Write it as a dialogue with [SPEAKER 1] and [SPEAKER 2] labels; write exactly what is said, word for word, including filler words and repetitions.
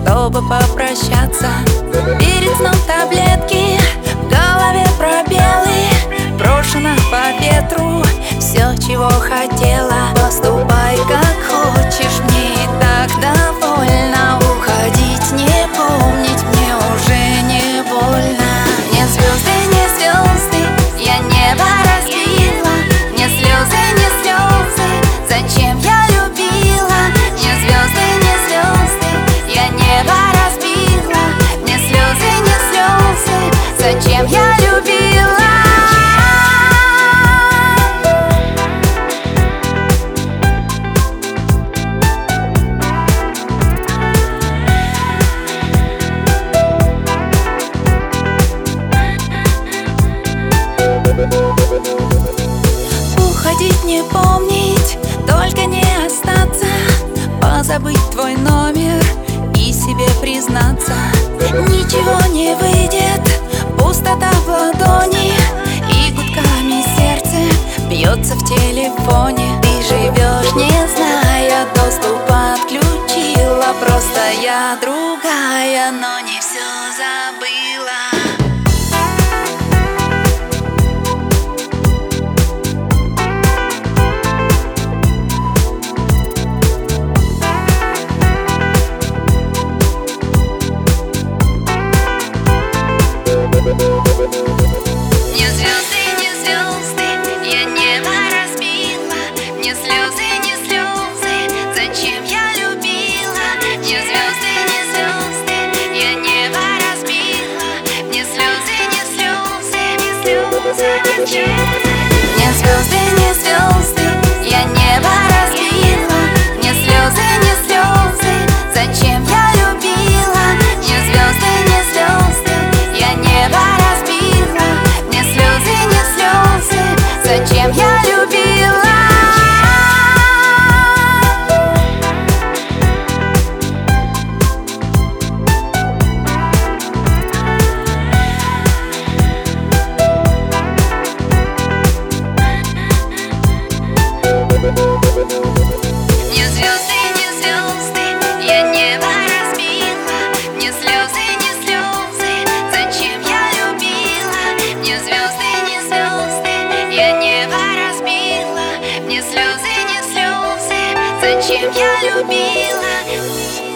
[SPEAKER 1] чтобы попрощаться. Перед сном таблетки, в голове пробелы, брошено по ветру все, чего хотела. Поступай как хочешь, мне и так довольна. Уходить, не помнить, мне уже не больно. Не звезды, не звезды, я небо разбила. Не слезы, не слезы, зачем я любила? Не звезды, не звезды, я небо разбила. Не слезы, не слезы, зачем я любила? Уходить, не помнить, только не остаться. Позабыть твой номер и себе признаться. Ничего не выйдет, пустота в ладони, и гудками сердце бьется в телефоне. Ты живешь, не зная, доступ отключила. Просто я другая, но не все забыла. Не звезды, не звезды, я небо разбила. Не слезы, не слезы, зачем я любила? Не звезды, не звезды, я небо разбила. Не слезы, не слезы, не слезы, зачем? Не звезды, не звезды, я небо разбила. Не слезы, не слезы, зачем я любила? Не звезды, не звезды, я небо разбила. Не слезы, не слезы, зачем я любила? Не звезды, не звезды, я небо разбила. Не слезы, не слезы, зачем я любила? Не звезды, не звезды, я небо разбила. Не слезы, не слезы, зачем я любила?